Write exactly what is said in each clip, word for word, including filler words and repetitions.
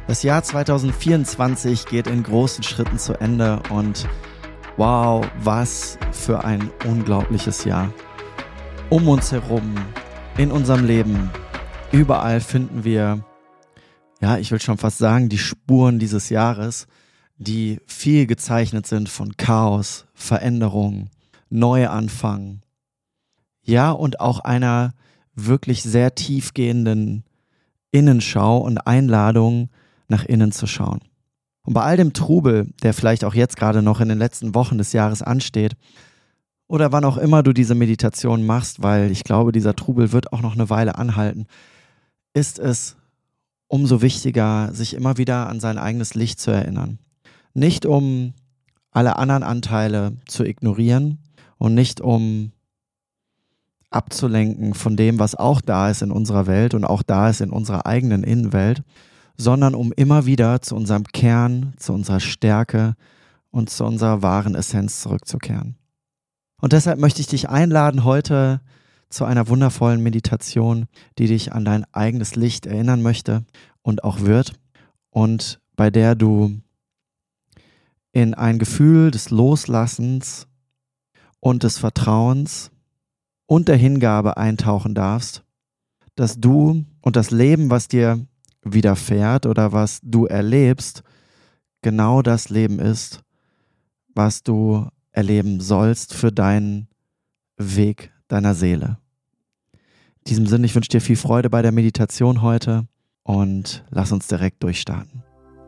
Das Jahr zwanzig vierundzwanzig geht in großen Schritten zu Ende und wow, was für ein unglaubliches Jahr. Um uns herum, in unserem Leben, überall finden wir, ja, ich will schon fast sagen, die Spuren dieses Jahres, die viel gezeichnet sind von Chaos, Veränderung, Neuanfang. Ja, und auch einer wirklich sehr tiefgehenden Innenschau und Einladung, nach innen zu schauen. Und bei all dem Trubel, der vielleicht auch jetzt gerade noch in den letzten Wochen des Jahres ansteht, oder wann auch immer du diese Meditation machst, weil ich glaube, dieser Trubel wird auch noch eine Weile anhalten, ist es umso wichtiger, sich immer wieder an sein eigenes Licht zu erinnern. Nicht um alle anderen Anteile zu ignorieren und nicht um abzulenken von dem, was auch da ist in unserer Welt und auch da ist in unserer eigenen Innenwelt, sondern um immer wieder zu unserem Kern, zu unserer Stärke und zu unserer wahren Essenz zurückzukehren. Und deshalb möchte ich dich einladen heute zu einer wundervollen Meditation, die dich an dein eigenes Licht erinnern möchte und auch wird und bei der du in ein Gefühl des Loslassens und des Vertrauens und der Hingabe eintauchen darfst, dass du und das Leben, was dir widerfährt oder was du erlebst, genau das Leben ist, was du erleben sollst für deinen Weg deiner Seele. In diesem Sinne, ich wünsche dir viel Freude bei der Meditation heute und lass uns direkt durchstarten.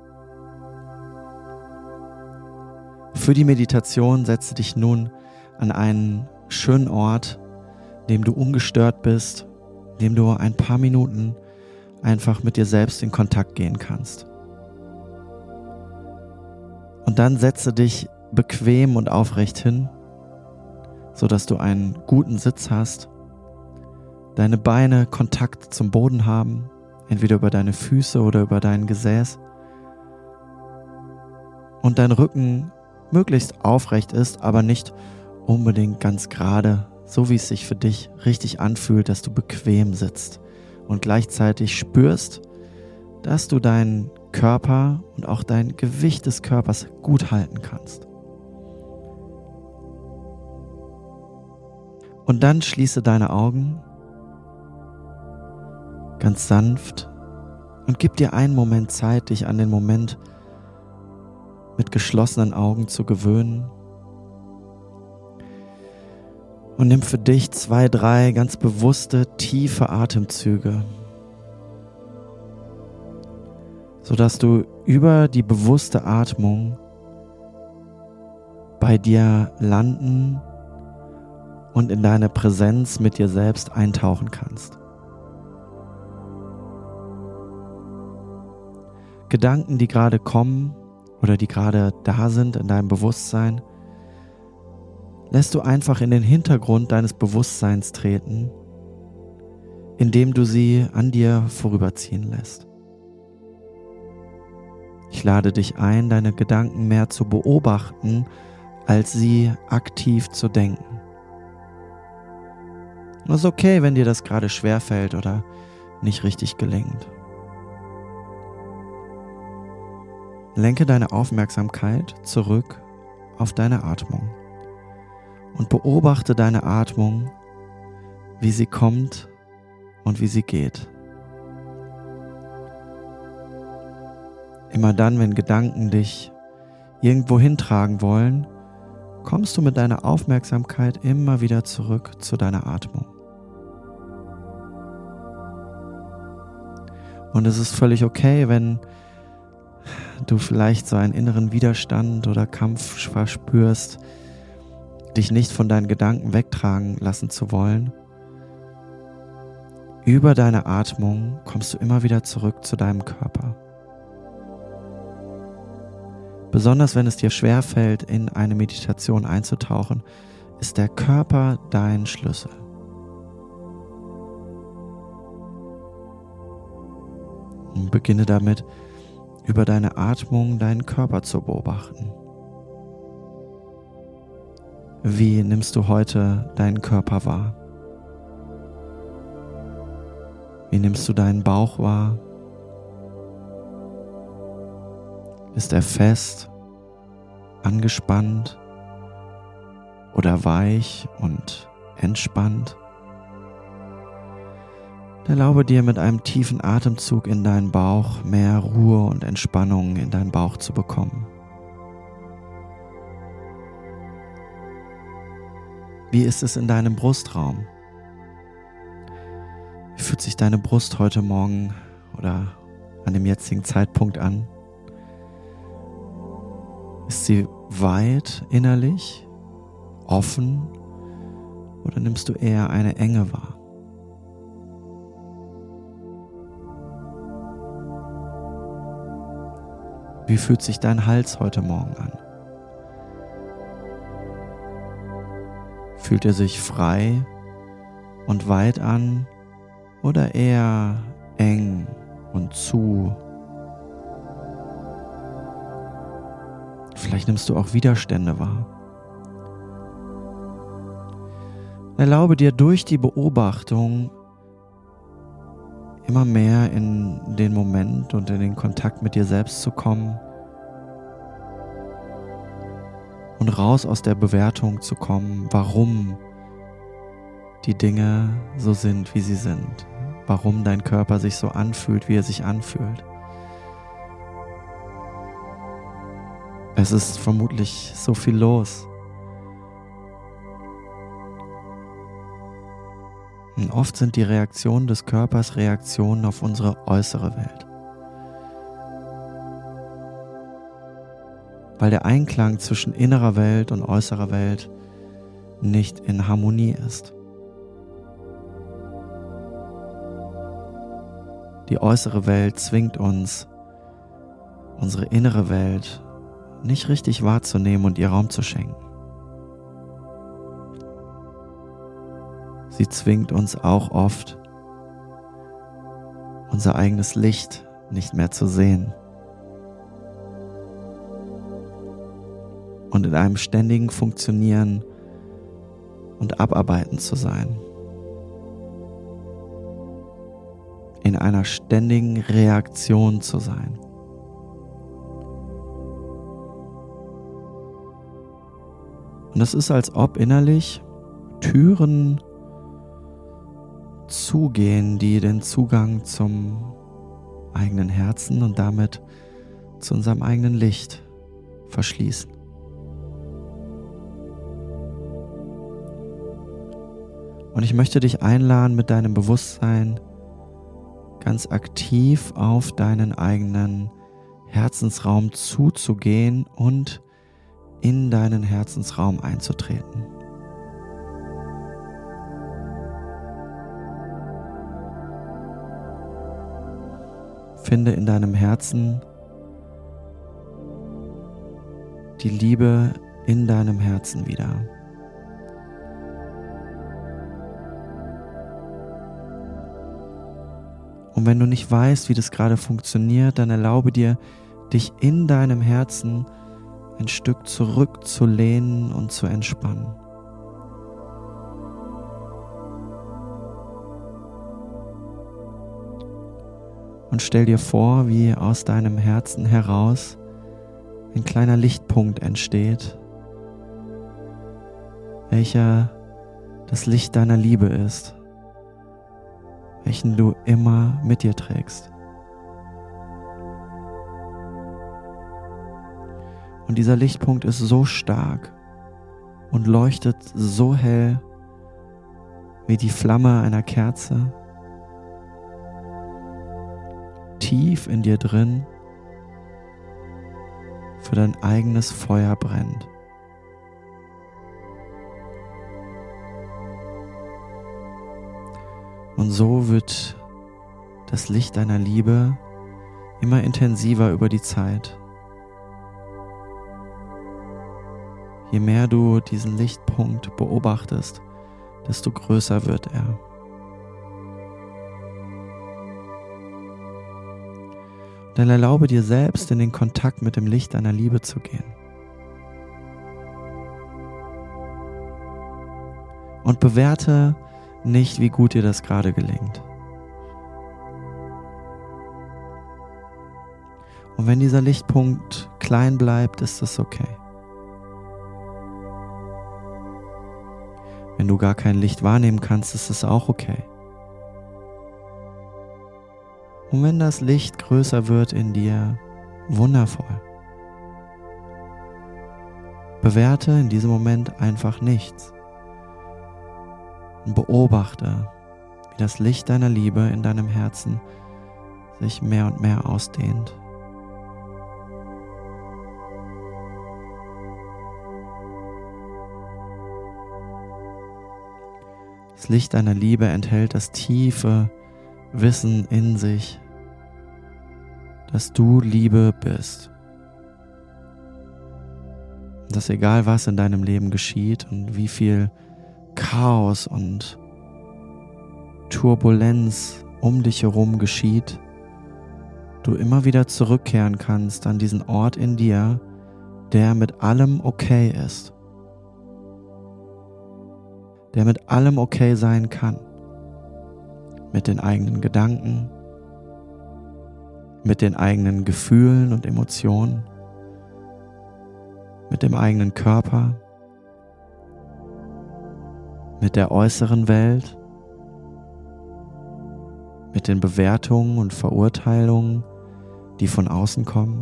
Für die Meditation setze dich nun an einen schönen Ort, in dem du ungestört bist, in dem du ein paar Minuten einfach mit dir selbst in Kontakt gehen kannst. Und dann setze dich bequem und aufrecht hin, sodass du einen guten Sitz hast, deine Beine Kontakt zum Boden haben, entweder über deine Füße oder über dein Gesäß, und dein Rücken möglichst aufrecht ist, aber nicht unbedingt ganz gerade, so wie es sich für dich richtig anfühlt, dass du bequem sitzt und gleichzeitig spürst, dass du deinen Körper und auch dein Gewicht des Körpers gut halten kannst. Und dann schließe deine Augen ganz sanft und gib dir einen Moment Zeit, dich an den Moment mit geschlossenen Augen zu gewöhnen. Und nimm für dich zwei, drei ganz bewusste, tiefe Atemzüge, sodass du über die bewusste Atmung bei dir landen und in deine Präsenz mit dir selbst eintauchen kannst. Gedanken, die gerade kommen oder die gerade da sind in deinem Bewusstsein, lässt du einfach in den Hintergrund deines Bewusstseins treten, indem du sie an dir vorüberziehen lässt. Ich lade dich ein, deine Gedanken mehr zu beobachten, als sie aktiv zu denken. Es ist okay, wenn dir das gerade schwerfällt oder nicht richtig gelingt. Lenke deine Aufmerksamkeit zurück auf deine Atmung. Und beobachte deine Atmung, wie sie kommt und wie sie geht. Immer dann, wenn Gedanken dich irgendwo hintragen wollen, kommst du mit deiner Aufmerksamkeit immer wieder zurück zu deiner Atmung. Und es ist völlig okay, wenn du vielleicht so einen inneren Widerstand oder Kampf verspürst, dich nicht von deinen Gedanken wegtragen lassen zu wollen. Über deine Atmung kommst du immer wieder zurück zu deinem Körper. Besonders wenn es dir schwerfällt, in eine Meditation einzutauchen, ist der Körper dein Schlüssel. Und beginne damit, über deine Atmung deinen Körper zu beobachten. Wie nimmst du heute deinen Körper wahr? Wie nimmst du deinen Bauch wahr? Ist er fest, angespannt oder weich und entspannt? Erlaube dir mit einem tiefen Atemzug in deinen Bauch mehr Ruhe und Entspannung in deinen Bauch zu bekommen. Wie ist es in deinem Brustraum? Wie fühlt sich deine Brust heute Morgen oder an dem jetzigen Zeitpunkt an? Ist sie weit innerlich, offen oder nimmst du eher eine Enge wahr? Wie fühlt sich dein Hals heute Morgen an? Fühlt er sich frei und weit an oder eher eng und zu? Vielleicht nimmst du auch Widerstände wahr. Erlaube dir durch die Beobachtung immer mehr in den Moment und in den Kontakt mit dir selbst zu kommen und raus aus der Bewertung zu kommen, warum die Dinge so sind, wie sie sind, warum dein Körper sich so anfühlt, wie er sich anfühlt. Es ist vermutlich so viel los. Und oft sind die Reaktionen des Körpers Reaktionen auf unsere äußere Welt. Weil der Einklang zwischen innerer Welt und äußerer Welt nicht in Harmonie ist. Die äußere Welt zwingt uns, unsere innere Welt nicht richtig wahrzunehmen und ihr Raum zu schenken. Sie zwingt uns auch oft, unser eigenes Licht nicht mehr zu sehen und in einem ständigen Funktionieren und Abarbeiten zu sein, in einer ständigen Reaktion zu sein. Und es ist, als ob innerlich Türen zugehen, die den Zugang zum eigenen Herzen und damit zu unserem eigenen Licht verschließen. Und ich möchte dich einladen, mit deinem Bewusstsein ganz aktiv auf deinen eigenen Herzensraum zuzugehen und in deinen Herzensraum einzutreten. Finde in deinem Herzen die Liebe in deinem Herzen wieder. Und wenn du nicht weißt, wie das gerade funktioniert, dann erlaube dir, dich in deinem Herzen ein Stück zurückzulehnen und zu entspannen. Und stell dir vor, wie aus deinem Herzen heraus ein kleiner Lichtpunkt entsteht, welcher das Licht deiner Liebe ist, welchen du immer mit dir trägst. Und dieser Lichtpunkt ist so stark und leuchtet so hell wie die Flamme einer Kerze, tief in dir drin für dein eigenes Feuer brennt. Und so wird das Licht deiner Liebe immer intensiver über die Zeit. Je mehr du diesen Lichtpunkt beobachtest, desto größer wird er. Dann erlaube dir selbst, in den Kontakt mit dem Licht deiner Liebe zu gehen. Und bewerte nicht, wie gut dir das gerade gelingt. Und wenn dieser Lichtpunkt klein bleibt, ist das okay. Wenn du gar kein Licht wahrnehmen kannst, ist es auch okay. Und wenn das Licht größer wird in dir, wundervoll. Bewerte in diesem Moment einfach nichts und beobachte, wie das Licht deiner Liebe in deinem Herzen sich mehr und mehr ausdehnt. Das Licht deiner Liebe enthält das tiefe Wissen in sich, dass du Liebe bist. Dass egal was in deinem Leben geschieht und wie viel Chaos und Turbulenz um dich herum geschieht, du immer wieder zurückkehren kannst an diesen Ort in dir, der mit allem okay ist. Der mit allem okay sein kann. Mit den eigenen Gedanken, mit den eigenen Gefühlen und Emotionen, mit dem eigenen Körper, mit der äußeren Welt, mit den Bewertungen und Verurteilungen, die von außen kommen,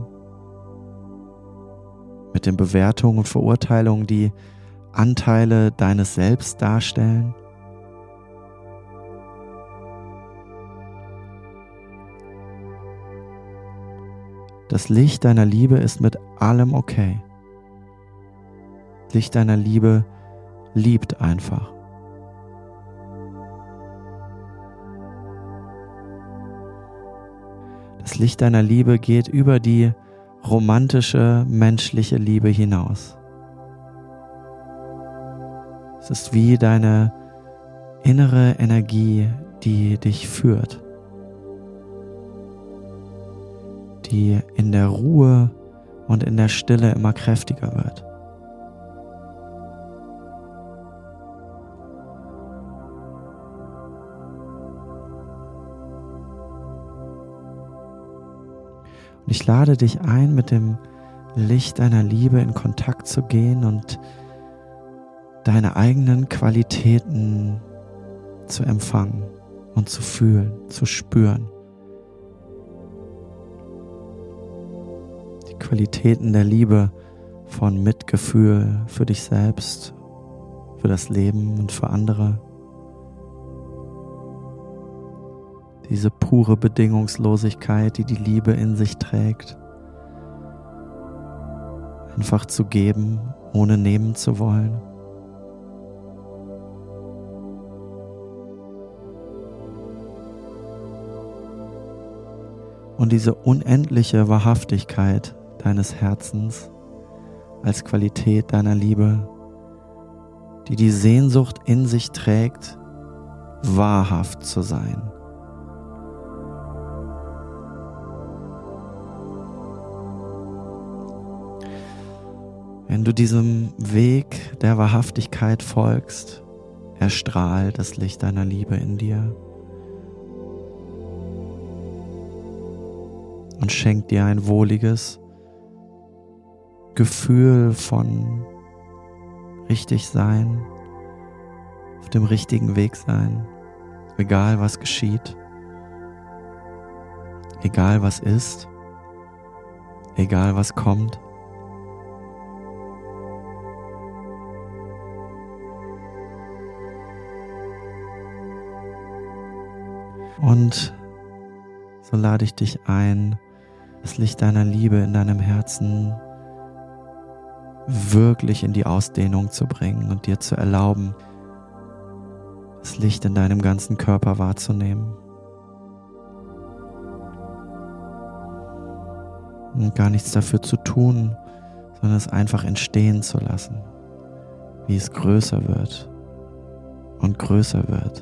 mit den Bewertungen und Verurteilungen, die Anteile deines Selbst darstellen. Das Licht deiner Liebe ist mit allem okay. Das Licht deiner Liebe liebt einfach. Das Licht deiner Liebe geht über die romantische, menschliche Liebe hinaus. Es ist wie deine innere Energie, die dich führt, die in der Ruhe und in der Stille immer kräftiger wird. Und ich lade dich ein, mit dem Licht deiner Liebe in Kontakt zu gehen und deine eigenen Qualitäten zu empfangen und zu fühlen, zu spüren. Die Qualitäten der Liebe von Mitgefühl für dich selbst, für das Leben und für andere. Diese pure Bedingungslosigkeit, die die Liebe in sich trägt. Einfach zu geben, ohne nehmen zu wollen. Und diese unendliche Wahrhaftigkeit deines Herzens als Qualität deiner Liebe, die die Sehnsucht in sich trägt, wahrhaft zu sein. Wenn du diesem Weg der Wahrhaftigkeit folgst, erstrahlt das Licht deiner Liebe in dir und schenkt dir ein wohliges Gefühl von richtig sein, auf dem richtigen Weg sein, egal was geschieht, egal was ist, egal was kommt. Und so lade ich dich ein, das Licht deiner Liebe in deinem Herzen wirklich in die Ausdehnung zu bringen und dir zu erlauben, das Licht in deinem ganzen Körper wahrzunehmen. Und gar nichts dafür zu tun, sondern es einfach entstehen zu lassen, wie es größer wird und größer wird.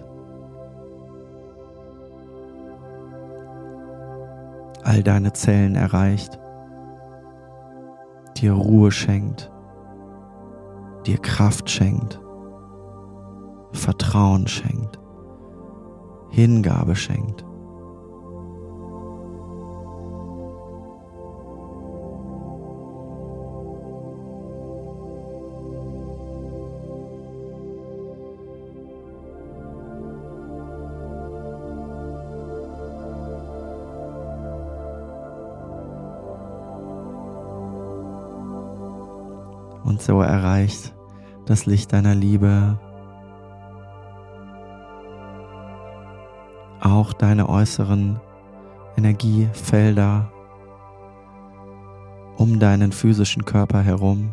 All deine Zellen erreicht, dir Ruhe schenkt, dir Kraft schenkt, Vertrauen schenkt, Hingabe schenkt. Und so erreicht das Licht deiner Liebe auch deine äußeren Energiefelder um deinen physischen Körper herum.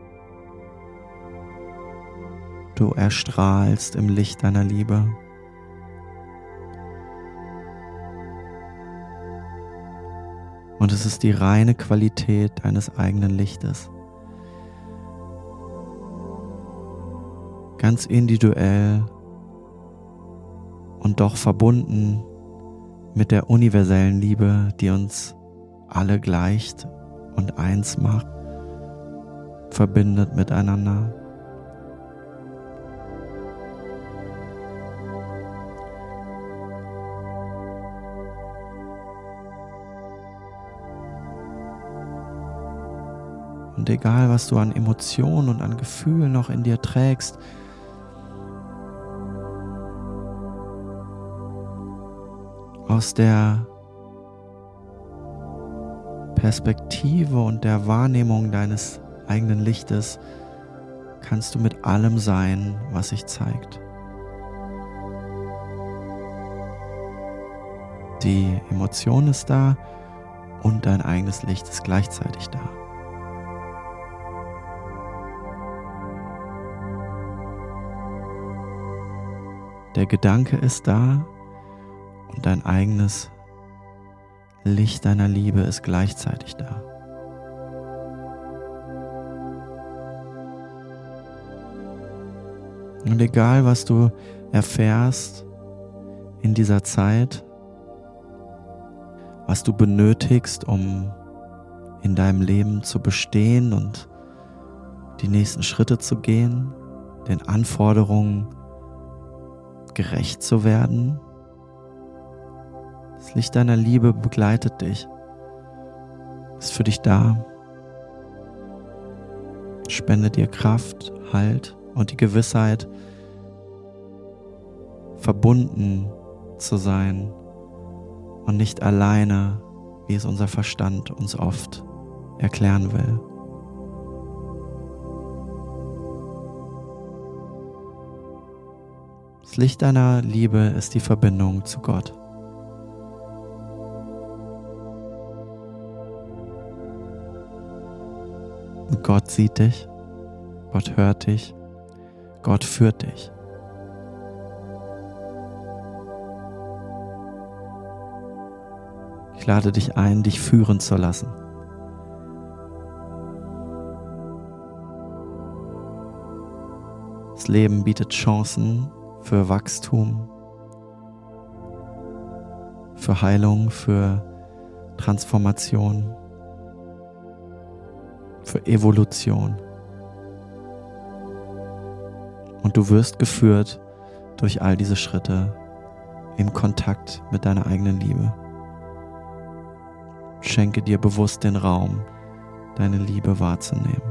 Du erstrahlst im Licht deiner Liebe. Und es ist die reine Qualität deines eigenen Lichtes. Ganz individuell und doch verbunden mit der universellen Liebe, die uns alle gleicht und eins macht, verbindet miteinander. Und egal, was du an Emotionen und an Gefühlen noch in dir trägst, aus der Perspektive und der Wahrnehmung deines eigenen Lichtes kannst du mit allem sein, was sich zeigt. Die Emotion ist da und dein eigenes Licht ist gleichzeitig da. Der Gedanke ist da und dein eigenes Licht deiner Liebe ist gleichzeitig da. Und egal, was du erfährst in dieser Zeit, was du benötigst, um in deinem Leben zu bestehen und die nächsten Schritte zu gehen, den Anforderungen gerecht zu werden, das Licht deiner Liebe begleitet dich, ist für dich da, spendet dir Kraft, Halt und die Gewissheit, verbunden zu sein und nicht alleine, wie es unser Verstand uns oft erklären will. Das Licht deiner Liebe ist die Verbindung zu Gott. Gott sieht dich, Gott hört dich, Gott führt dich. Ich lade dich ein, dich führen zu lassen. Das Leben bietet Chancen für Wachstum, für Heilung, für Transformation, für Evolution. Und du wirst geführt durch all diese Schritte in Kontakt mit deiner eigenen Liebe. Schenke dir bewusst den Raum, deine Liebe wahrzunehmen.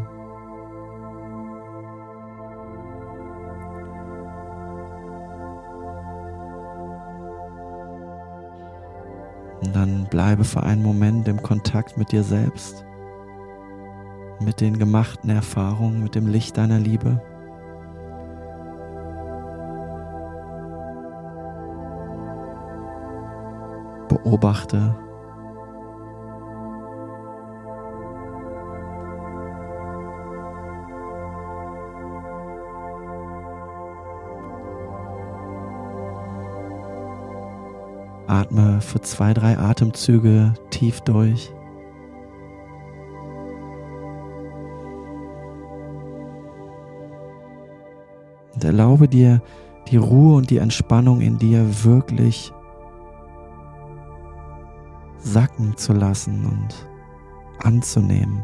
Und dann bleibe für einen Moment im Kontakt mit dir selbst, mit den gemachten Erfahrungen, mit dem Licht deiner Liebe. Beobachte. Atme für zwei, drei Atemzüge tief durch. Und erlaube dir, die Ruhe und die Entspannung in dir wirklich sacken zu lassen und anzunehmen.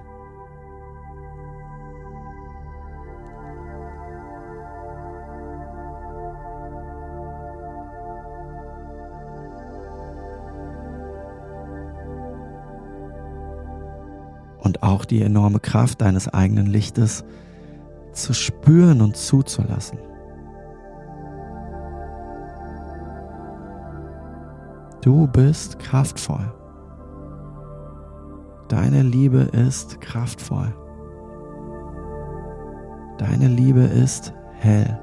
Und auch die enorme Kraft deines eigenen Lichtes zu spüren und zuzulassen. Du bist kraftvoll. Deine Liebe ist kraftvoll. Deine Liebe ist hell.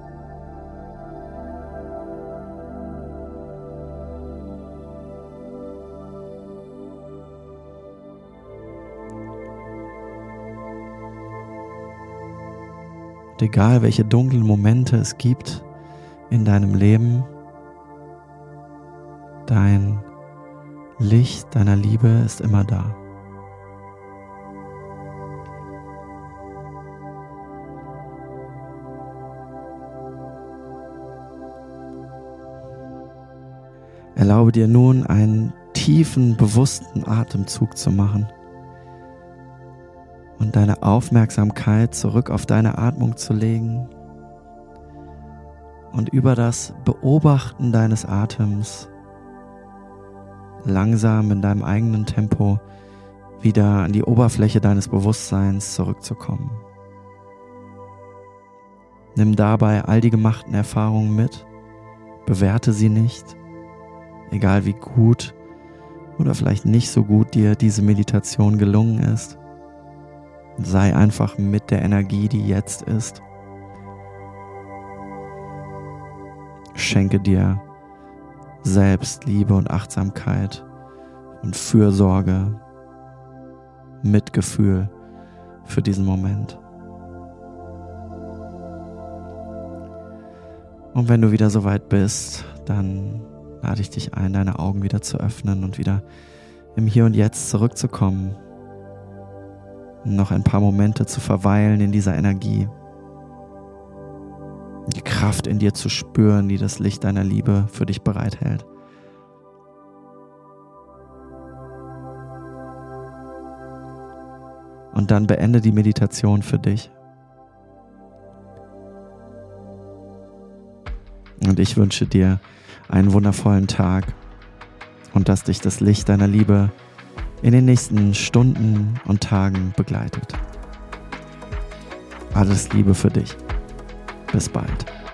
Und egal, welche dunklen Momente es gibt in deinem Leben, dein Licht deiner Liebe ist immer da. Erlaube dir nun einen tiefen, bewussten Atemzug zu machen und deine Aufmerksamkeit zurück auf deine Atmung zu legen und über das Beobachten deines Atems langsam in deinem eigenen Tempo wieder an die Oberfläche deines Bewusstseins zurückzukommen. Nimm dabei all die gemachten Erfahrungen mit, bewerte sie nicht, egal wie gut oder vielleicht nicht so gut dir diese Meditation gelungen ist. Sei einfach mit der Energie, die jetzt ist. Schenke dir Selbstliebe und Achtsamkeit und Fürsorge, Mitgefühl für diesen Moment. Und wenn du wieder soweit bist, dann lade ich dich ein, deine Augen wieder zu öffnen und wieder im Hier und Jetzt zurückzukommen. Noch ein paar Momente zu verweilen in dieser Energie. Die Kraft in dir zu spüren, die das Licht deiner Liebe für dich bereithält. Und dann beende die Meditation für dich. Und ich wünsche dir einen wundervollen Tag und dass dich das Licht deiner Liebe in den nächsten Stunden und Tagen begleitet. Alles Liebe für dich. Bis bald.